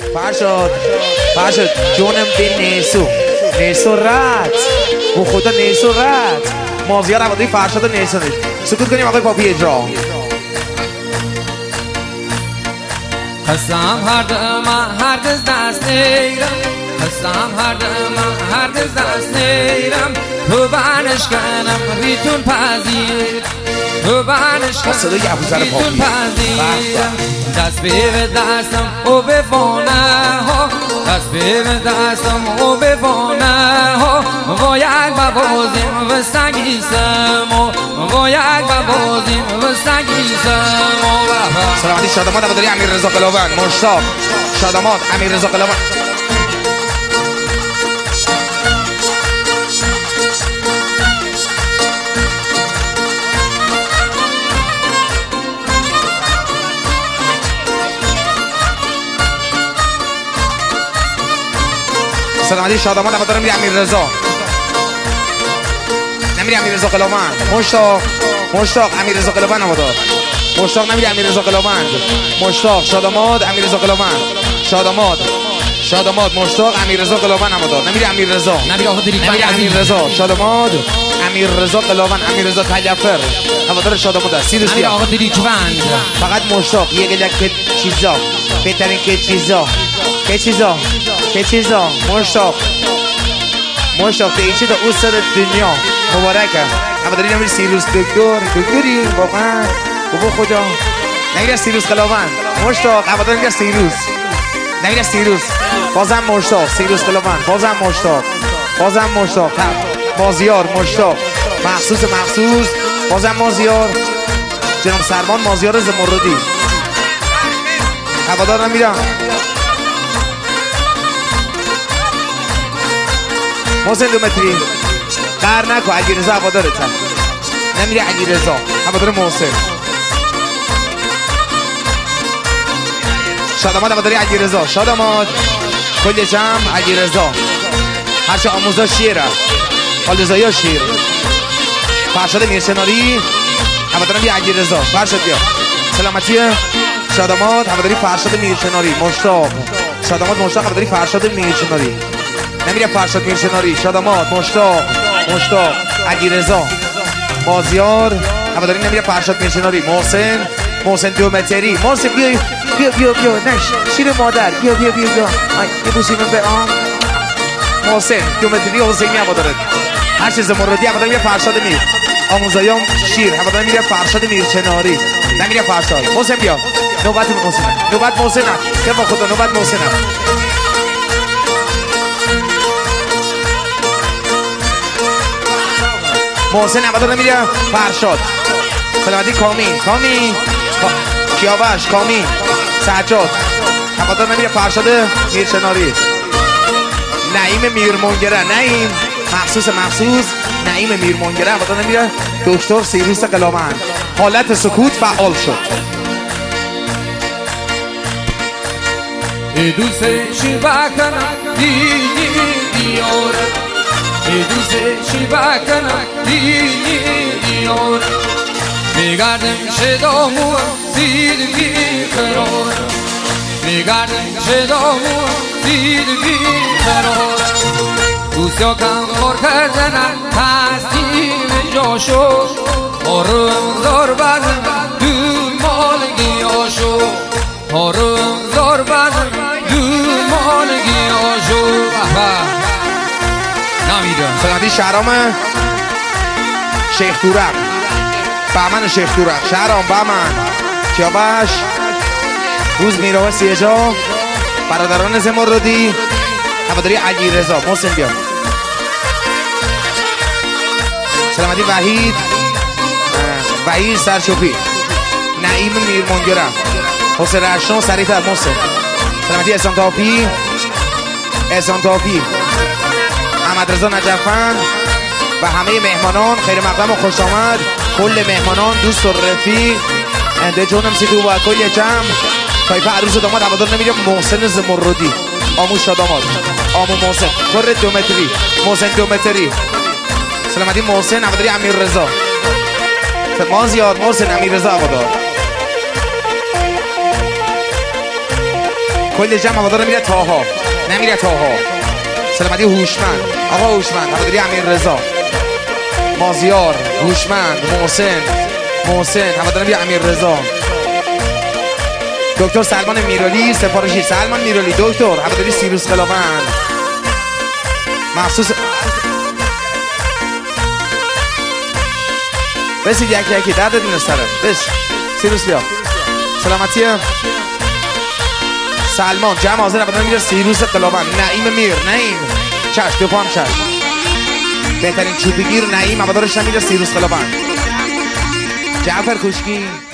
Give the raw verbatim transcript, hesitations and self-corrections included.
فرشاد فرشاد جونم به نیسو نیسو رد او خدا نیسو رد مازیار عبادی فرشاد نیسو نیست سکوت کنیم آقای پاپی اجرا هستم هر دم هرگز دست نیرم هستم هر دم هرگز دست نیرم تو بانش کنم ریتون پذیر تو بانش کنم ریتون پذیرم دست به دستم او بفانه ها دست به دستم او بفانه ها و یک ببازیم و سگیسم و یک ببازیم و سگیسم سلامتی شادمات عبدالله امیر رضا قلاوند مشتاق شادمات امیر رضا قلاوند سلامتی شادمات عبدالله امیر رضا نمیری امیر رضا قلاوند مشتاق مشتاق امیر رضا قلاوند نمادار مشتاق نمیری امیر رضا قلاوند مشتاق شادمات امیر رضا قلاوند شادمات شادمات مشتاق امیر رضا قلاوند نمادار نمیری امیر رضا نمیری امیر رضا شادمات امیر رضا قلاوند امیر رضا تجفر نمادار شادمات است سیدش بیا آقا دریکوند فقط مشتاق یه گلک که چیزا بهترین که چیزا که چیزا که چیزا مشتاق مشتاق دیگه تا استاد دنیا مبارکه اما داری نمیری سیروس دکتر دکتری واقعا بابا خدا نمیری سیروس قلاوند مشتاق اما داری نمیری سیروس نمیری سیروس بازم مشتاق سیروس قلاوند بازم مشتاق بازم مشتاق مازیار مشتاق مخصوص مخصوص بازم مازیار جناب سرمان مازیار زمردی هوادار نمیرم محسن دومتری قهر نکن علیرضا هوادارت نمیری علیرضا هوادار محسن شادمات هواداری علیرضا شادمات کل جمع علیرضا هرچه آموزا شیره حالزایی ها شیر فرشاد میرشناری هوادارم بیا علیرضا فرشاد بیا سلامتی شادمات هواداری فرشاد میرشناری مشتاق شادمات مشتاق هواداری فرشاد میرشناری نمیره فرشاد میرشناری شادمات مشتاق مشتاق علیرضا مازیار هواداری نمیره فرشاد میرشناری محسن محسن دومتری محسن بیا بیا بیا بیا نش شیر مادر بیا بیا بیا بیا یه بوسیم به آم محسن دومتری حسینی هواداره هر چیز مردی هواداری میره فرشاد میر آموزایام شیر هواداری میره فرشاد میرشناری نمیره فرشاد محسن بیا نوبت محسن نوبت محسن که با خدا نوبت محسن محسن هوادار نمیره فرشاد سلامتی کامین کامین کیاوش کامین سجاد هوادار نمیره فرشاد میرشناری نعیم میرمنگره نعیم مخصوص مخصوص نعیم میرمنگره هوادار نمیره دکتر سیروس قلاوند حالت سکوت فعال شد ای دوست شیبکن دیار ای دوست شیبکن دیار میگردم شدامو زیر بیقرار میگردم شدامو زیر بیقرار دوستیا کم خور کردنم تسلیم جاشو آروم زار بزن دون مال گیاشو آروم زار بزن دون مال گیاشو نمیدونم سلامتی شهرام شیخ تورق بهمن شیخ تورق شهرام بهمن کیابش روز میرا و سیجا برادران زمردی هواداری علیرضا محسن بیا سلامتی وحید وحید سرشوفی نعیم میرمنگره حسین رشتون سریعتر محسن سلامتی احسان تافی احسان تافی احمد رضا نجفن و همه مهمانان خیر مقدم و خوش آمد کل مهمانان دوست و رفیق انده جونم سیدو و کل جمع تایفه عروس داماد هوادار نمیره محسن زمردی آمو شاداماد آمو محسن کر دومتری محسن دومتری سلامتی محسن هواداری امیر رضا مازیار محسن امیر رضا هوادار کل جمع هوادار میره تاها، نمیره تاها. سلامتی هوشمند، آقا هوشمند، هواداری امیر رضا، مازیار، هوشمند، محسن، محسن، هوادار میره امیر رضا. دکتر سلمان میرالی سفارشی، سلمان میرالی دکتر، هواداری سیروس خلافند. مخصوص بسید یکی یکی دردت میره سره. بس سیروس بیا. سلامتیه. سلمان جمع حاضر هوادار میره سیروس خلافند. نعیم میر، نعیم چشم دو پام چشم. بهترین چوبگیر نعیم هوادارش نمیره سیروس خلافند. جعفر خوشکی